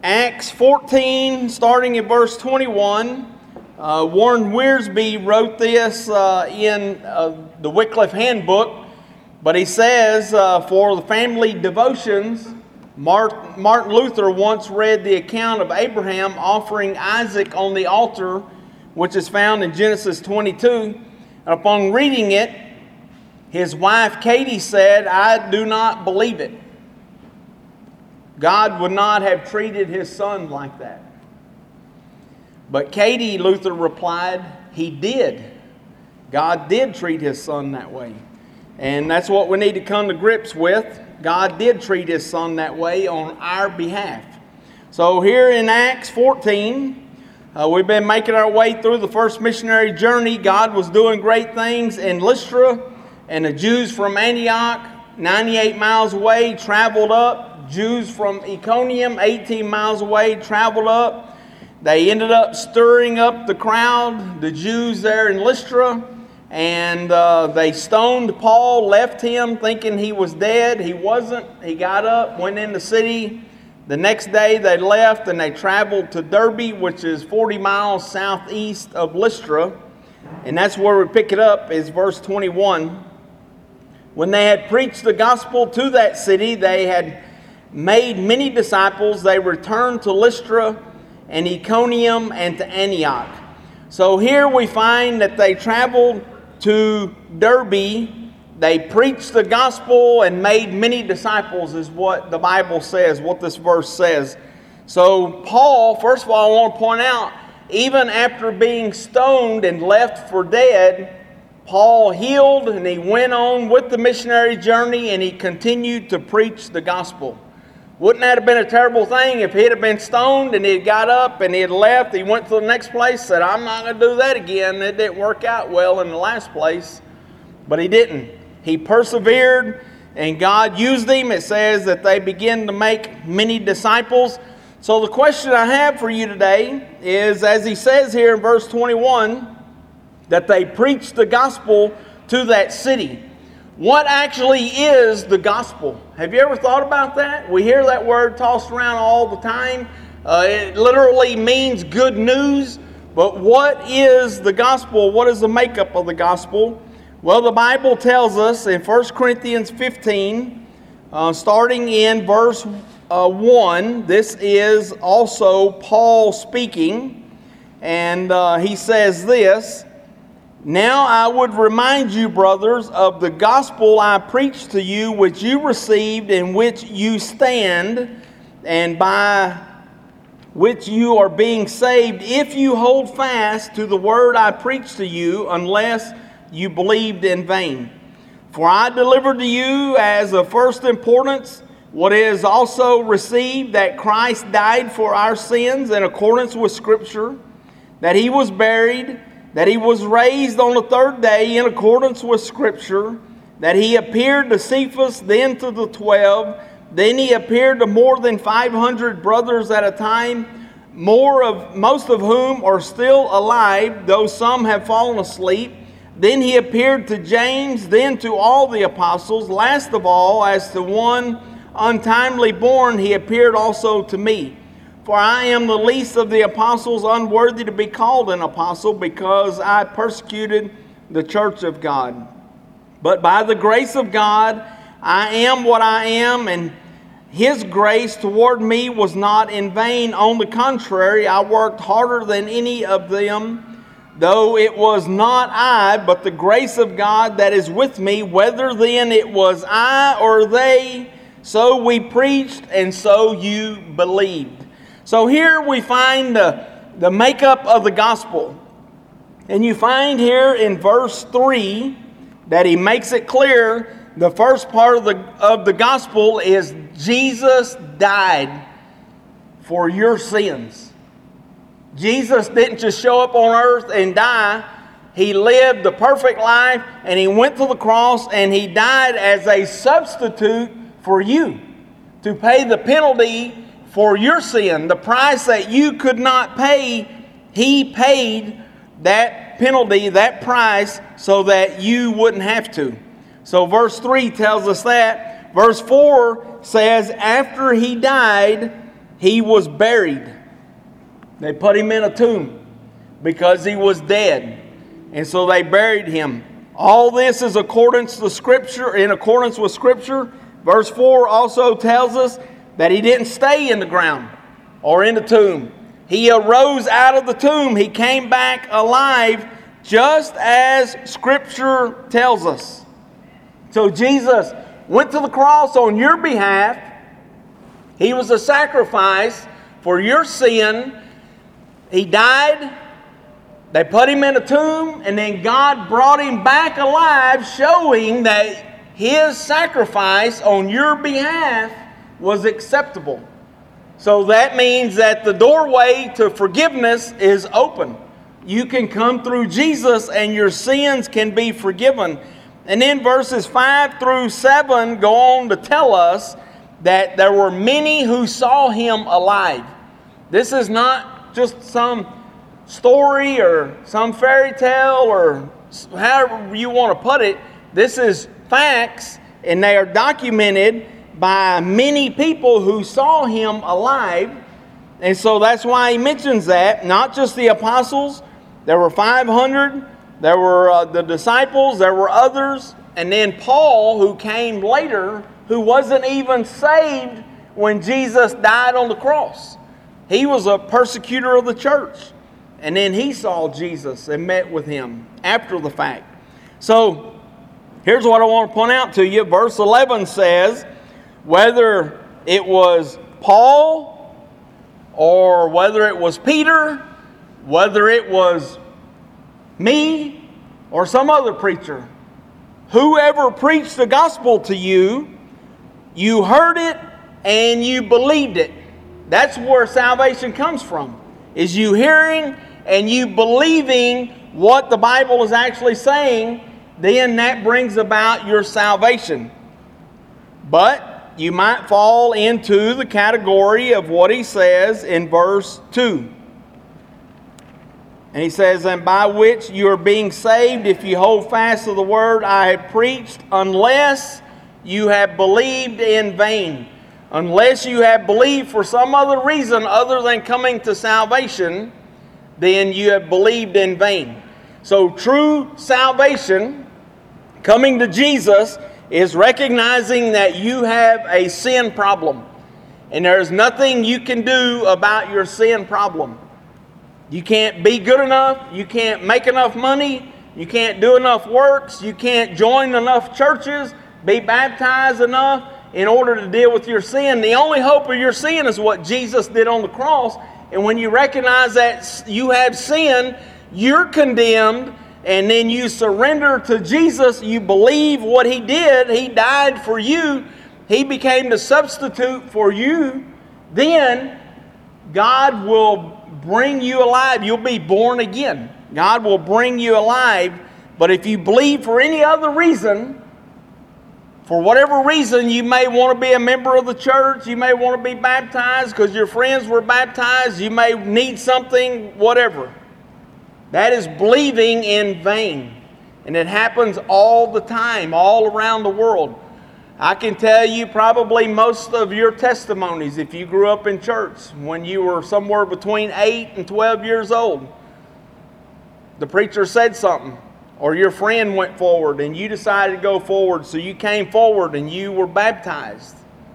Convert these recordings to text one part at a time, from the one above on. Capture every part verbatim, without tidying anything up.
Acts fourteen, starting in verse twenty-one. Uh, Warren Wiersbe wrote this uh, in uh, the Wycliffe Handbook, but he says, uh, for the family devotions, Mart- Martin Luther once read the account of Abraham offering Isaac on the altar, which is found in Genesis twenty-two. And upon reading it, his wife Katie said, "I do not believe it. God would not have treated his son like that." But Katie, Luther replied, he did. God did treat his son that way. And that's what we need to come to grips with. God did treat his son that way on our behalf. So here in Acts fourteen, uh, we've been making our way through the first missionary journey. God was doing great things in Lystra, and the Jews from Antioch, ninety-eight miles away, traveled up. Jews from Iconium, eighteen miles away, traveled up. They ended up stirring up the crowd, the Jews there in Lystra, and uh, they stoned Paul, left him thinking he was dead. He wasn't. He got up, went in the city. The next day they left and they traveled to Derbe, which is forty miles southeast of Lystra. And that's where we pick it up, is verse twenty-one. When they had preached the gospel to that city, they had made many disciples. They returned to Lystra and Iconium and to Antioch. So here we find that they traveled to Derbe. They preached the gospel and made many disciples, is what the Bible says, what this verse says. So Paul, first of all, I want to point out, even after being stoned and left for dead, Paul healed and he went on with the missionary journey and he continued to preach the gospel. Wouldn't that have been a terrible thing if he'd have been stoned and he'd got up and he had left, he went to the next place, said, "I'm not going to do that again. It didn't work out well in the last place." But he didn't. He persevered and God used him. It says that they began to make many disciples. So the question I have for you today is, as he says here in verse twenty-one, that they preached the gospel to that city. What actually is the gospel? Have you ever thought about that? We hear that word tossed around all the time. Uh, it literally means good news. But what is the gospel? What is the makeup of the gospel? Well, the Bible tells us in First Corinthians fifteen, uh, starting in verse uh, one, this is also Paul speaking. And uh, he says this, "Now I would remind you, brothers, of the gospel I preached to you, which you received, in which you stand, and by which you are being saved, if you hold fast to the word I preached to you, unless you believed in vain. For I delivered to you as of first importance what is also received, that Christ died for our sins in accordance with Scripture, that he was buried, that he was raised on the third day in accordance with Scripture, that he appeared to Cephas, then to the twelve, then he appeared to more than five hundred brothers at a time, more of most of whom are still alive, though some have fallen asleep. Then he appeared to James, then to all the apostles. Last of all, as to one untimely born, he appeared also to me. For I am the least of the apostles, unworthy to be called an apostle, because I persecuted the church of God. But by the grace of God, I am what I am, and his grace toward me was not in vain. On the contrary, I worked harder than any of them, though it was not I, but the grace of God that is with me. Whether then it was I or they, so we preached, and so you believed." So here we find the, the makeup of the gospel. And you find here in verse three that he makes it clear the first part of the, of the gospel is Jesus died for your sins. Jesus didn't just show up on earth and die. He lived the perfect life and he went to the cross and he died as a substitute for you to pay the penalty for your sin. The price that you could not pay, he paid that penalty, that price, so that you wouldn't have to. So verse three tells us that. Verse four says, after he died, he was buried. They put him in a tomb because he was dead. And so they buried him. All this is accordance to Scripture, in accordance with Scripture. Verse four also tells us that he didn't stay in the ground or in the tomb. He arose out of the tomb. He came back alive, just as Scripture tells us. So Jesus went to the cross on your behalf. He was a sacrifice for your sin. He died. They put him in a tomb, and then God brought him back alive, showing that his sacrifice on your behalf was acceptable. So that means that the doorway to forgiveness is open. You can come through Jesus and your sins can be forgiven. And then verses five through seven go on to tell us that there were many who saw him alive. This is not just some story or some fairy tale or however you want to put it. This is facts, and they are documented by many people who saw him alive. And so that's why he mentions that. Not just the apostles. There were five hundred. There were uh, the disciples. There were others. And then Paul, who came later, who wasn't even saved when Jesus died on the cross. He was a persecutor of the church. And then he saw Jesus and met with him after the fact. So here's what I want to point out to you. Verse eleven says, whether it was Paul or whether it was Peter, whether it was me or some other preacher, whoever preached the gospel to you, you heard it and you believed it. That's where salvation comes from, is you hearing and you believing what the Bible is actually saying. Then that brings about your salvation. But you might fall into the category of what he says in verse two. And he says, and by which you are being saved, if you hold fast to the word I have preached, unless you have believed in vain. Unless you have believed for some other reason other than coming to salvation, then you have believed in vain. So true salvation, coming to Jesus, is recognizing that you have a sin problem. And there's nothing you can do about your sin problem. You can't be good enough. You can't make enough money. You can't do enough works. You can't join enough churches, be baptized enough in order to deal with your sin. The only hope of your sin is what Jesus did on the cross. And when you recognize that you have sin, you're condemned, and then you surrender to Jesus, you believe what He did, He died for you, He became the substitute for you, then God will bring you alive. You'll be born again. God will bring you alive. But if you believe for any other reason, for whatever reason, you may want to be a member of the church, you may want to be baptized because your friends were baptized, you may need something, whatever. That is believing in vain. And it happens all the time, all around the world. I can tell you probably most of your testimonies, if you grew up in church when you were somewhere between eight and twelve years old. The preacher said something, or your friend went forward and you decided to go forward, so you came forward and you were baptized.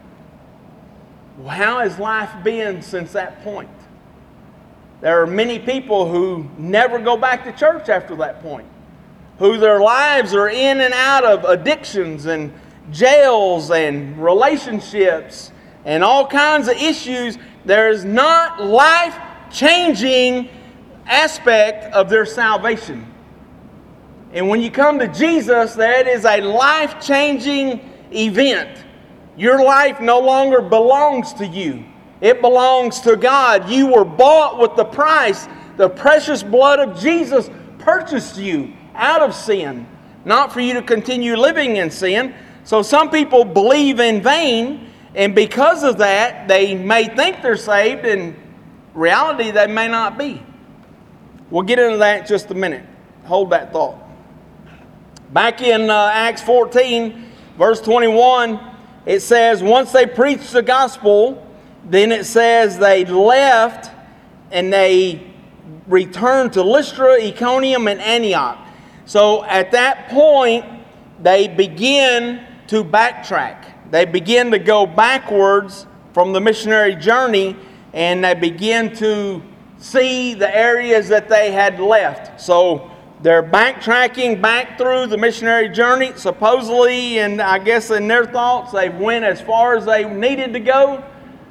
How has life been since that point? There are many people who never go back to church after that point, who their lives are in and out of addictions and jails and relationships and all kinds of issues. There is not life-changing aspect of their salvation. And when you come to Jesus, that is a life-changing event. Your life no longer belongs to you. It belongs to God. You were bought with the price. The precious blood of Jesus purchased you out of sin, not for you to continue living in sin. So some people believe in vain, and because of that, they may think they're saved, and in reality, they may not be. We'll get into that in just a minute. Hold that thought. Back in uh, Acts fourteen, verse twenty-one, it says, once they preached the gospel then it says they left and they returned to Lystra, Iconium, and Antioch. So at that point, they begin to backtrack. They begin to go backwards from the missionary journey, and they begin to see the areas that they had left. So they're backtracking back through the missionary journey. Supposedly, and I guess in their thoughts, they went as far as they needed to go,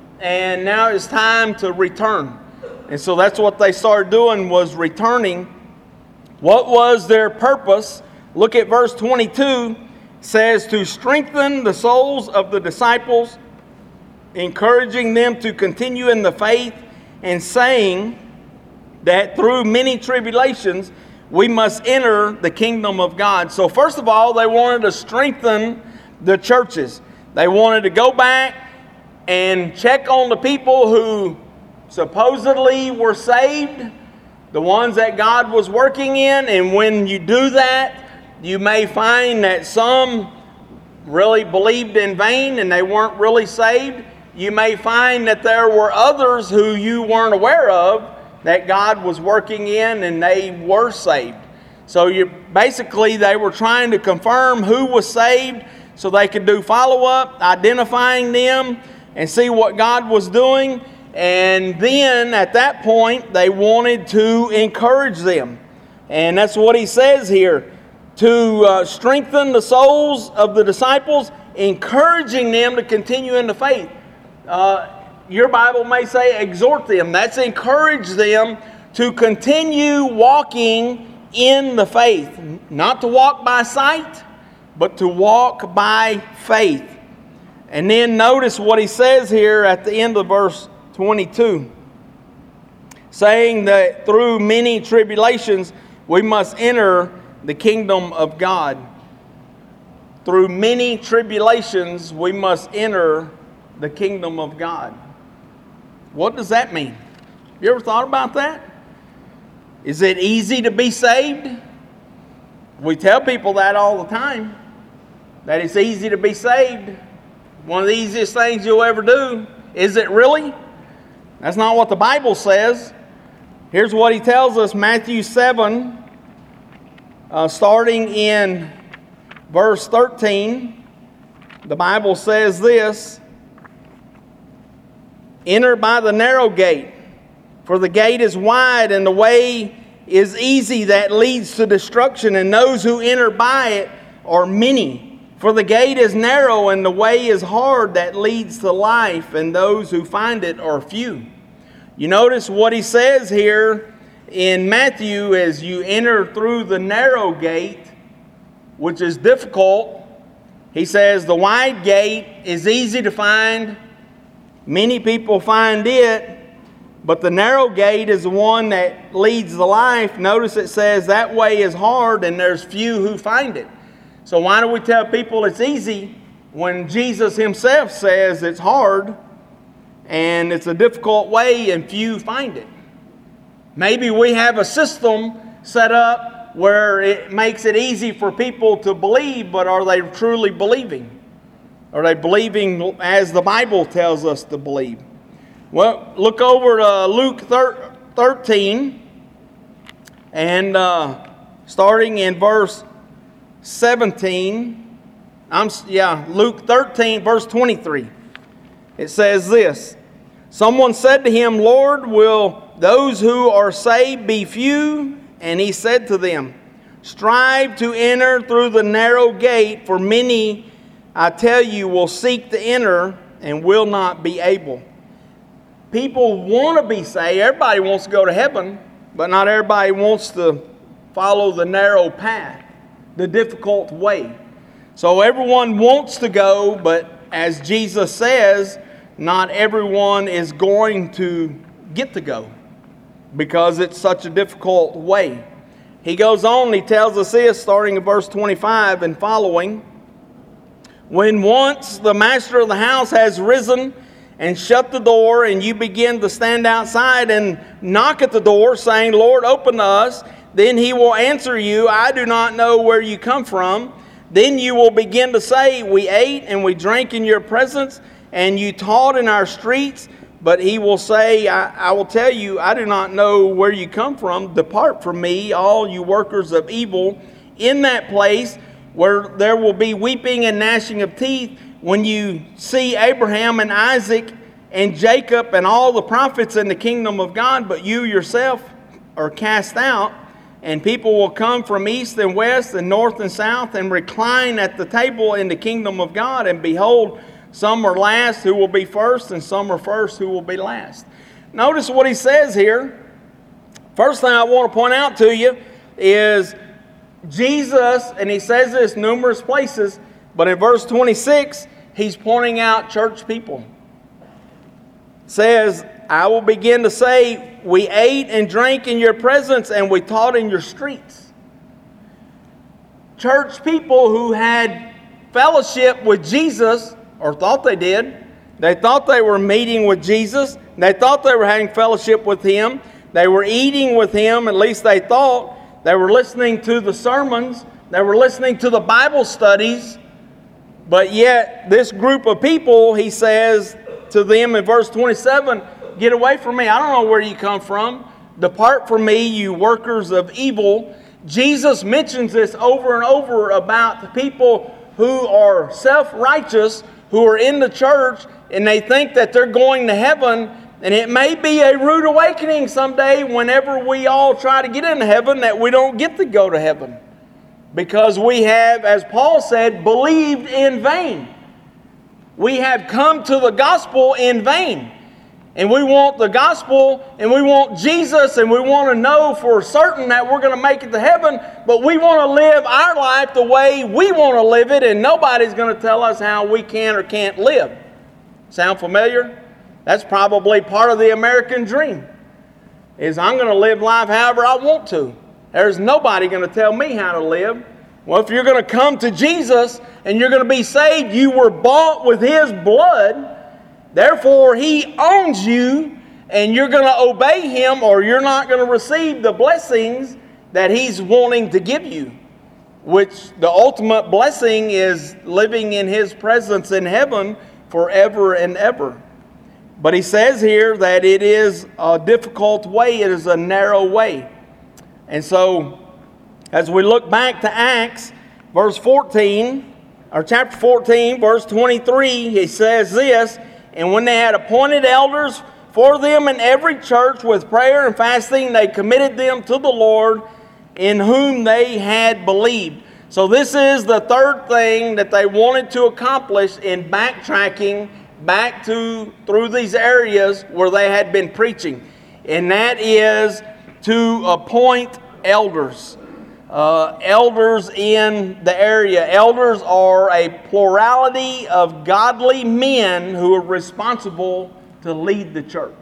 and now it's time to return. And so that's what they started doing, was returning. What was their purpose? Look at verse twenty-two. It says, to strengthen the souls of the disciples, encouraging them to continue in the faith, and saying that through many tribulations we must enter the kingdom of God. So first of all, they wanted to strengthen the churches. They wanted to go back and check on the people who supposedly were saved, the ones that God was working in. And when you do that, you may find that some really believed in vain and they weren't really saved. You may find that there were others who you weren't aware of that God was working in and they were saved. So you basically they were trying to confirm who was saved so they could do follow-up, identifying them and see what God was doing. And then at that point they wanted to encourage them. And that's what he says here. To uh, strengthen the souls of the disciples, encouraging them to continue in the faith. Uh, your Bible may say exhort them. That's encourage them to continue walking in the faith. Not to walk by sight, but to walk by faith. And then notice what he says here at the end of verse twenty-two. Saying that through many tribulations we must enter the kingdom of God. Through many tribulations we must enter the kingdom of God. What does that mean? You ever thought about that? Is it easy to be saved? We tell people that all the time, that it's easy to be saved. One of the easiest things you'll ever do. Is it really? That's not what the Bible says. Here's what he tells us, Matthew seven, uh, starting in verse thirteen. The Bible says this: enter by the narrow gate, for the gate is wide and the way is easy that leads to destruction, and those who enter by it are many. For the gate is narrow and the way is hard that leads to life, and those who find it are few. You notice what he says here in Matthew as you enter through the narrow gate, which is difficult. He says the wide gate is easy to find. Many people find it, but the narrow gate is the one that leads to life. Notice it says that way is hard and there's few who find it. So why do we tell people it's easy when Jesus himself says it's hard and it's a difficult way and few find it? Maybe we have a system set up where it makes it easy for people to believe, but are they truly believing? Are they believing as the Bible tells us to believe? Well, look over to Luke thirteen, and uh, starting in verse seventeen, I'm yeah, Luke thirteen, verse twenty-three. It says this: someone said to him, Lord, will those who are saved be few? And he said to them, strive to enter through the narrow gate, for many, I tell you, will seek to enter and will not be able. People want to be saved. Everybody wants to go to heaven, but not everybody wants to follow the narrow path, the difficult way. So everyone wants to go, but as Jesus says, not everyone is going to get to go because it's such a difficult way. He goes on, he tells us this, starting in verse twenty-five and following. When once the master of the house has risen and shut the door, and you begin to stand outside and knock at the door, saying, Lord, open to us, then he will answer you, I do not know where you come from. Then you will begin to say, we ate and we drank in your presence, and you taught in our streets. But he will say, I, I will tell you, I do not know where you come from. Depart from me, all you workers of evil. In that place where there will be weeping and gnashing of teeth, when you see Abraham and Isaac and Jacob and all the prophets in the kingdom of God, but you yourself are cast out, and people will come from east and west and north and south and recline at the table in the kingdom of God. And behold, some are last who will be first, and some are first who will be last. Notice what he says here. First thing I want to point out to you is Jesus, and he says this numerous places, but in verse twenty-six, he's pointing out church people. It says, I will begin to say, we ate and drank in your presence, and we taught in your streets. Church people who had fellowship with Jesus, or thought they did. They thought they were meeting with Jesus. They thought they were having fellowship with Him. They were eating with Him, at least they thought. They were listening to the sermons. They were listening to the Bible studies. But yet, this group of people, he says to them in verse twenty-seven, get away from me. I don't know where you come from. Depart from me, you workers of evil. Jesus mentions this over and over about the people who are self-righteous, who are in the church, and they think that they're going to heaven. And it may be a rude awakening someday whenever we all try to get into heaven that we don't get to go to heaven. Because we have, as Paul said, believed in vain. We have come to the gospel in vain. And we want the gospel, and we want Jesus, and we want to know for certain that we're going to make it to heaven, but we want to live our life the way we want to live it, and nobody's going to tell us how we can or can't live. Sound familiar? That's probably part of the American dream, is I'm going to live life however I want to. There's nobody going to tell me how to live. Well, if you're going to come to Jesus and you're going to be saved, you were bought with His blood. Therefore, He owns you, and you're going to obey Him, or you're not going to receive the blessings that He's wanting to give you, which the ultimate blessing is living in His presence in heaven forever and ever. But he says here that it is a difficult way, it is a narrow way. And so, as we look back to Acts, verse fourteen, or chapter fourteen, verse twenty-three, he says this, and when they had appointed elders for them in every church with prayer and fasting, they committed them to the Lord in whom they had believed. So this is the third thing that they wanted to accomplish in backtracking back to through these areas where they had been preaching. And that is to appoint elders. Uh, elders in the area. Elders are a plurality of godly men who are responsible to lead the church.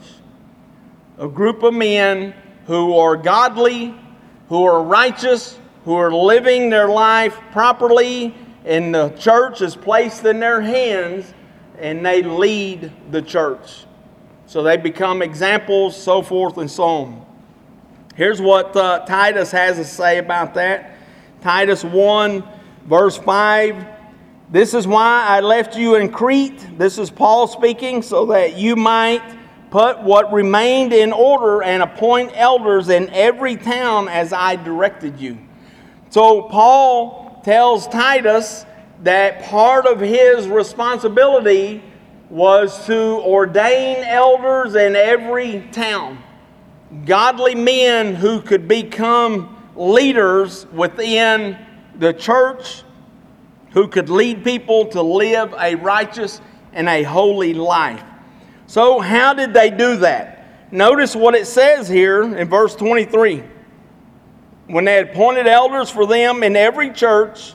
A group of men who are godly, who are righteous, who are living their life properly, and the church is placed in their hands, and they lead the church. So they become examples, so forth and so on. Here's what uh, Titus has to say about that. Titus one, verse five. This is why I left you in Crete. This is Paul speaking, so that you might put what remained in order and appoint elders in every town as I directed you. So Paul tells Titus that part of his responsibility was to ordain elders in every town. Godly men who could become leaders within the church, who could lead people to live a righteous and a holy life. So how did they do that? Notice what it says here in verse twenty-three. When they had appointed elders for them in every church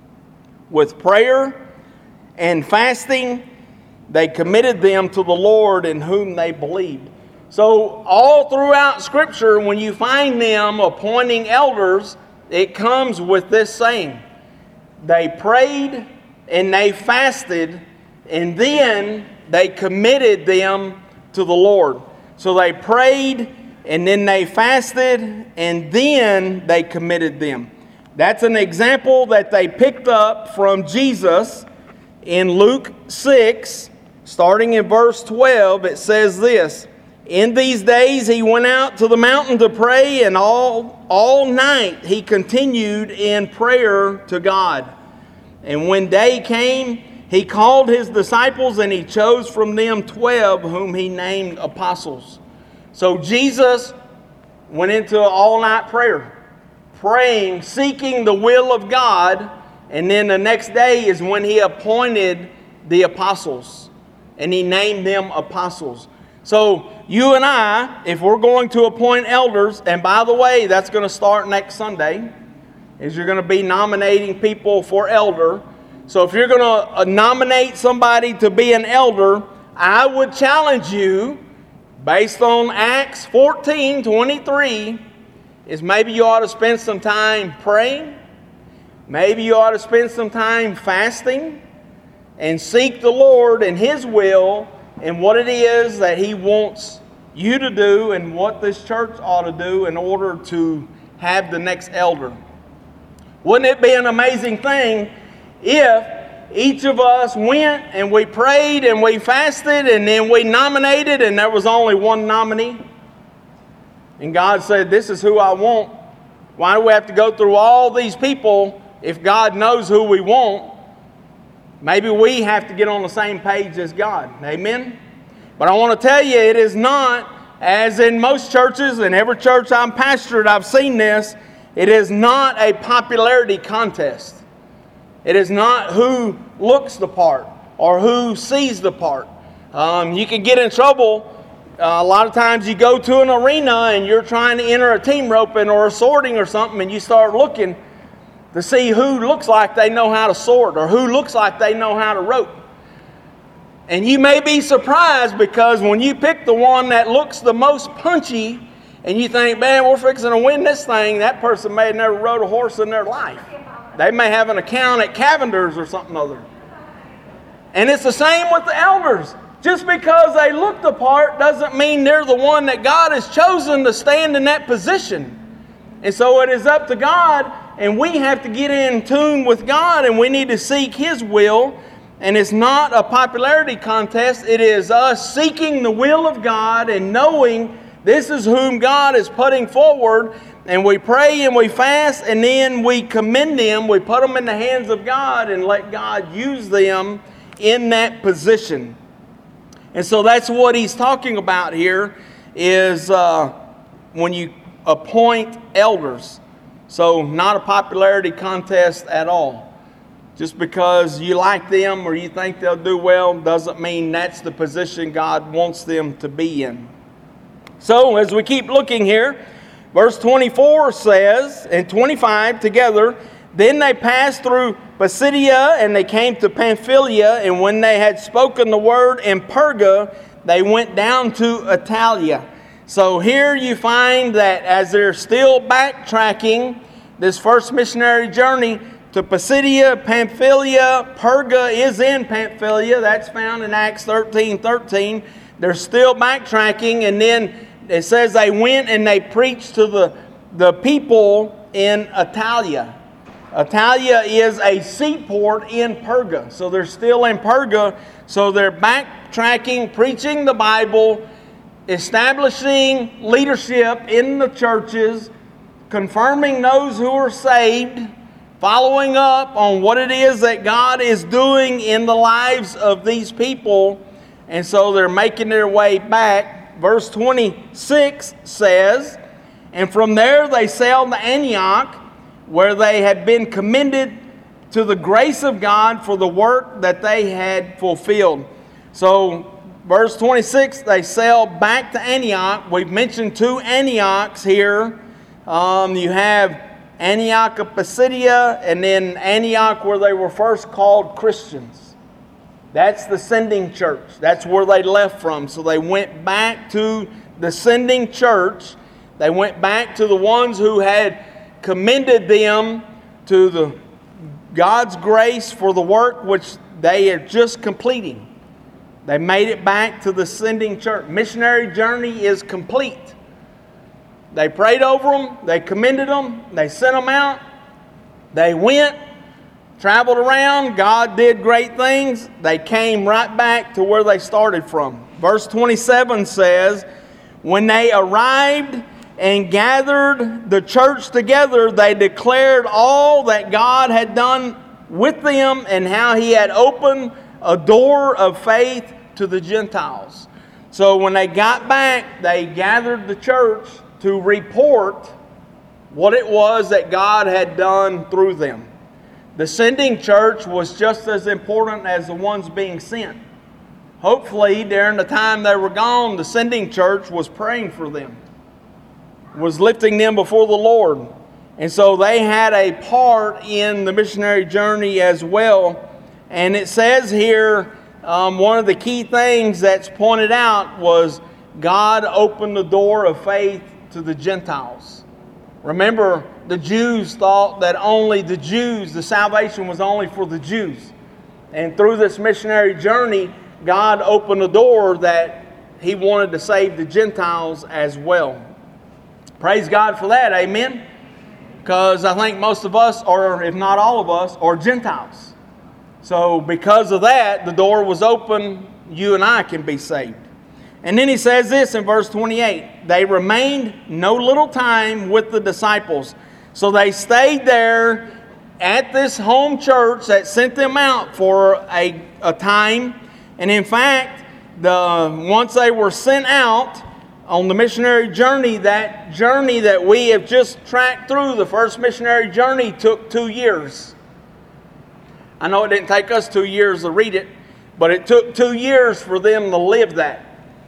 with prayer and fasting, they committed them to the Lord in whom they believed. So all throughout Scripture, when you find them appointing elders, it comes with this saying. They prayed and they fasted, and then they committed them to the Lord. So they prayed, and then they fasted, and then they committed them. That's an example that they picked up from Jesus in Luke six, Starting in verse twelve, it says this: "In these days he went out to the mountain to pray, and all, all night he continued in prayer to God. And when day came, he called his disciples, and he chose from them twelve, whom he named apostles." So Jesus went into all-night prayer, praying, seeking the will of God, and then the next day is when he appointed the apostles, and he named them apostles. So you and I, if we're going to appoint elders, and by the way, that's going to start next Sunday, is you're going to be nominating people for elder. So if you're going to nominate somebody to be an elder, I would challenge you, based on Acts fourteen twenty-three, is maybe you ought to spend some time praying. Maybe you ought to spend some time fasting and seek the Lord and His will and what it is that He wants you to do and what this church ought to do in order to have the next elder. Wouldn't it be an amazing thing if each of us went and we prayed and we fasted and then we nominated and there was only one nominee? And God said, "This is who I want." Why do we have to go through all these people if God knows who we want? Maybe we have to get on the same page as God. Amen? But I want to tell you, it is not, as in most churches, and every church I'm pastored, I've seen this, it is not a popularity contest. It is not who looks the part or who sees the part. Um, you can get in trouble. Uh, a lot of times you go to an arena and you're trying to enter a team roping or a sorting or something, and you start looking to see who looks like they know how to sort or who looks like they know how to rope. And you may be surprised, because when you pick the one that looks the most punchy and you think, "Man, we're fixing to win this thing," that person may have never rode a horse in their life. They may have an account at Cavender's or something other. And it's the same with the elders. Just because they look the part doesn't mean they're the one that God has chosen to stand in that position. And so it is up to God, and we have to get in tune with God, and we need to seek His will. And it's not a popularity contest. It is us seeking the will of God and knowing this is whom God is putting forward. And we pray and we fast, and then we commend them. We put them in the hands of God and let God use them in that position. And so that's what he's talking about here, is uh, when you appoint elders. So not a popularity contest at all. Just because you like them or you think they'll do well doesn't mean that's the position God wants them to be in. So as we keep looking here, verse twenty-four says, and twenty-five together, "Then they passed through Pisidia, and they came to Pamphylia, and when they had spoken the word in Perga, they went down to Attalia." So here you find that as they're still backtracking this first missionary journey to Pisidia, Pamphylia, Perga is in Pamphylia. That's found in Acts thirteen thirteen. They're still backtracking, and then it says they went and they preached to the, the people in Attalia. Attalia is a seaport in Perga. So they're still in Perga. So they're backtracking, preaching the Bible, establishing leadership in the churches, confirming those who are saved, following up on what it is that God is doing in the lives of these people. And so they're making their way back. Verse twenty-six says, "And from there they sailed to Antioch, where they had been commended to the grace of God for the work that they had fulfilled." So, verse twenty-six, they sailed back to Antioch. We've mentioned two Antiochs here. Um, you have Antioch of Pisidia, and then Antioch where they were first called Christians. That's the sending church. That's where they left from. So they went back to the sending church. They went back to the ones who had commended them to the God's grace for the work which they are just completing. They made it back to the sending church. Missionary journey is complete. They prayed over them. They commended them. They sent them out. They went. traveled around. God did great things. They came right back to where they started from. Verse twenty-seven says, when they arrived and gathered the church together, they declared all that God had done with them and how He had opened a door of faith to the Gentiles. So when they got back, they gathered the church to report what it was that God had done through them. The sending church was just as important as the ones being sent. Hopefully, during the time they were gone, the sending church was praying for them, was lifting them before the Lord. And so they had a part in the missionary journey as well. And it says here, um, one of the key things that's pointed out was God opened the door of faith to the Gentiles. Remember, the Jews thought that only the Jews, the salvation was only for the Jews. And through this missionary journey, God opened a door that He wanted to save the Gentiles as well. Praise God for that, amen? Because I think most of us, or if not all of us, are Gentiles. So because of that, the door was open, you and I can be saved. And then he says this in verse twenty-eight, they remained no little time with the disciples. So they stayed there at this home church that sent them out for a, a time. And in fact, the once they were sent out on the missionary journey, that journey that we have just tracked through, the first missionary journey took two years. I know it didn't take us two years to read it, but it took two years for them to live that,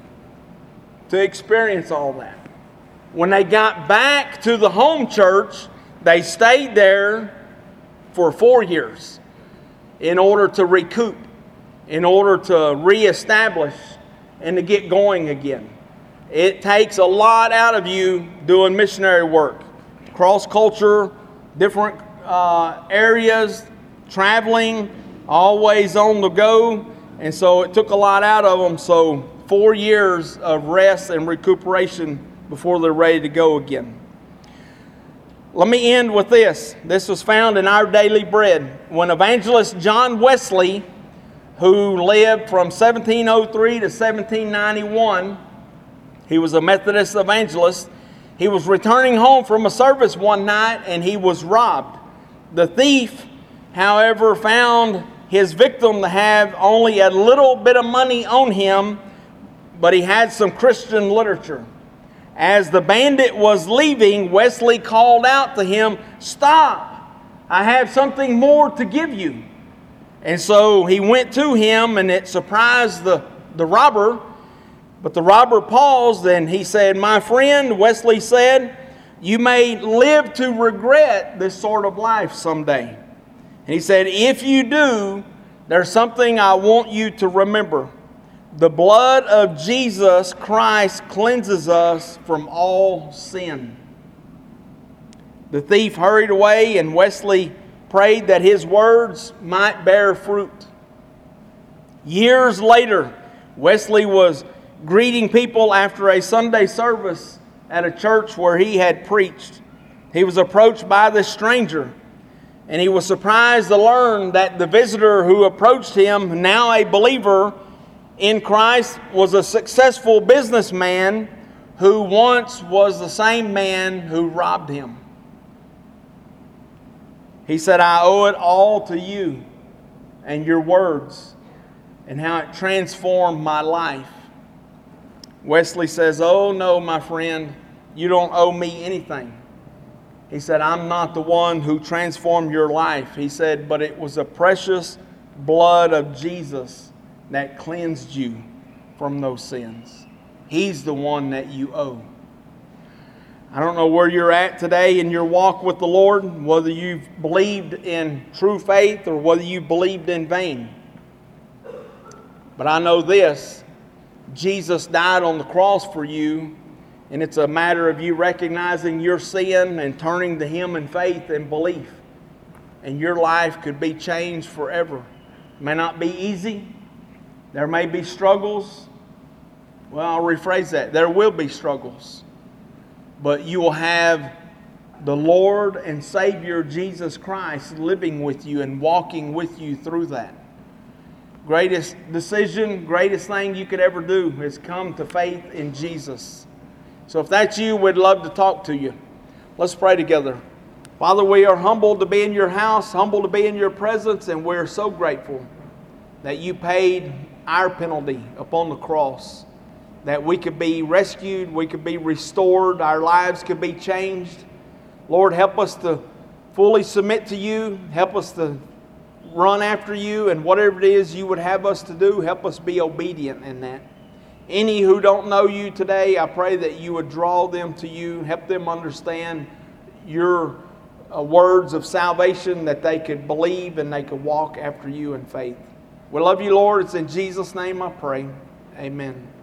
to experience all that. When they got back to the home church, they stayed there for four years in order to recoup, in order to reestablish and to get going again. It takes a lot out of you doing missionary work. Cross-culture, different uh, areas, traveling, always on the go. And so it took a lot out of them. So four years of rest and recuperation before they're ready to go again. Let me end with this. This was found in Our Daily Bread. When evangelist John Wesley, who lived from seventeen oh three to seventeen ninety-one, he was a Methodist evangelist. He was returning home from a service one night and he was robbed. The thief, however, found his victim to have only a little bit of money on him, but he had some Christian literature. As the bandit was leaving, Wesley called out to him, "Stop! I have something more to give you." And so he went to him, and it surprised the, the robber. But the robber paused and he said, "My friend," Wesley said, "you may live to regret this sort of life someday." And he said, "If you do, there's something I want you to remember. The blood of Jesus Christ cleanses us from all sin." The thief hurried away, and Wesley prayed that his words might bear fruit. Years later, Wesley was greeting people after a Sunday service at a church where he had preached. He was approached by this stranger, and he was surprised to learn that the visitor who approached him, now a believer in Christ, was a successful businessman who once was the same man who robbed him. He said, "I owe it all to you and your words and how it transformed my life." Wesley says, "Oh no, my friend, you don't owe me anything." He said, "I'm not the one who transformed your life." He said, "But it was the precious blood of Jesus that cleansed you from those sins. He's the one that you owe." I don't know where you're at today in your walk with the Lord, whether you've believed in true faith or whether you believed in vain. But I know this, Jesus died on the cross for you, and it's a matter of you recognizing your sin and turning to Him in faith and belief. And your life could be changed forever. It may not be easy. There may be struggles. Well, I'll rephrase that. There will be struggles. But you will have the Lord and Savior Jesus Christ living with you and walking with you through that. Greatest decision, greatest thing you could ever do is come to faith in Jesus. So if that's you, we'd love to talk to you. Let's pray together. Father, we are humbled to be in your house, humbled to be in your presence, and we're so grateful that you paid our penalty upon the cross, that we could be rescued, we could be restored, our lives could be changed. Lord, help us to fully submit to you. Help us to run after you, and whatever it is you would have us to do, help us be obedient in that. Any who don't know you today, I pray that you would draw them to you, help them understand your uh, words of salvation, that they could believe and they could walk after you in faith. We love you, Lord. It's in Jesus' name I pray. Amen.